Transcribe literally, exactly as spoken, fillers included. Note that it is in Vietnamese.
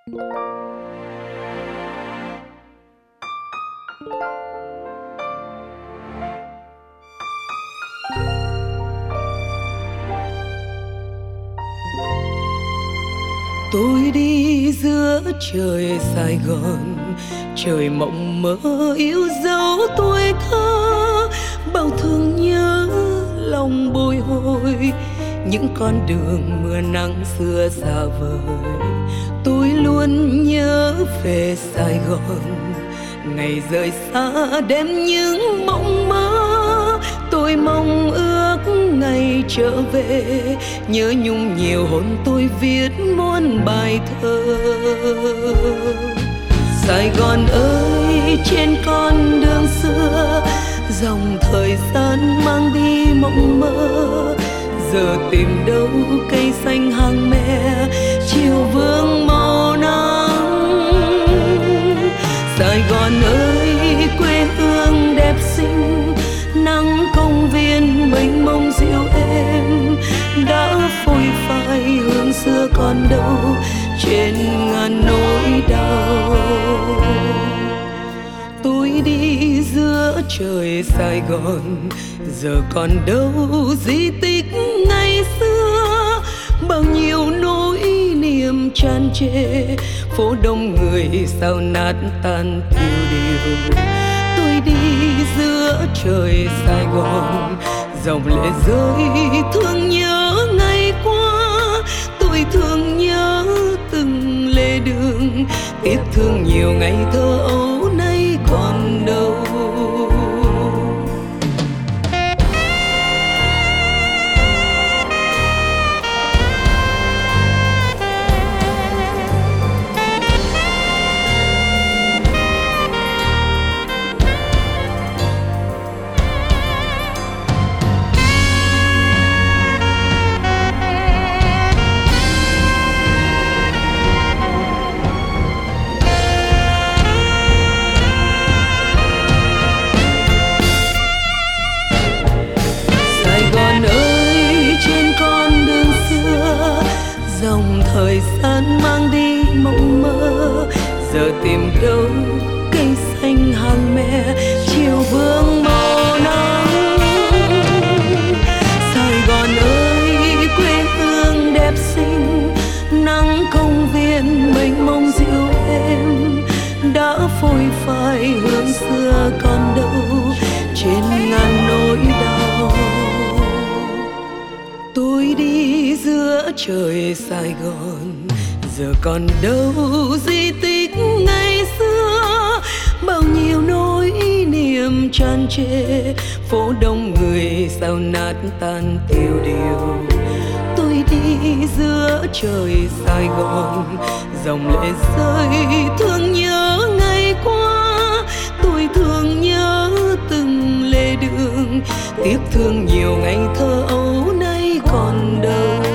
Tôi đi giữa trời Sài Gòn, trời mộng mơ yêu dấu tuổi thơ, bao thương nhớ lòng bồi hồi, những con đường mưa nắng xưa xa vời. Tôi luôn nhớ về Sài Gòn, ngày rời xa đêm những mộng mơ. Tôi mong ước ngày trở về, nhớ nhung nhiều hôn tôi viết muôn bài thơ. Sài Gòn ơi, trên con đường xưa, dòng thời gian mang đi mộng mơ. Giờ tìm đâu cây xanh hàng me, chiều vương màu nắng. Sài Gòn ơi, quê hương đẹp xinh, nắng công viên mênh mông dịu êm, đã phôi phai hương xưa còn đâu trên ngàn nỗi đau. Tôi đi giữa trời Sài Gòn, giờ còn đâu di tích ngày xưa, bao nhiêu nỗi niềm tràn trề, phố đông người sao nát tan tiêu điều. Tôi đi giữa trời Sài Gòn, dòng lệ rơi thương nhớ ngày qua. Tôi thương nhớ từng lề đường, tiếc thương nhiều ngày thơ ấu nay còn đâu. Thời gian mang đi mộng mơ, giờ tìm đâu cây xanh hàng me, chiều vương màu nắng. Sài Gòn ơi, quê hương đẹp xinh, nắng công viên mênh mông dịu êm, đã phôi phai hương xưa còn đâu trên ngàn nỗi đau. Tôi đi giữa trời Sài Gòn, giờ còn đâu di tích ngày xưa, bao nhiêu nỗi niềm tràn trề, phố đông người sao nát tan tiêu điều. Tôi đi giữa trời Sài Gòn, dòng lệ rơi thương nhớ ngày qua. Tôi thương nhớ từng lề đường, tiếc thương nhiều ngày thơ ấu nay còn đâu.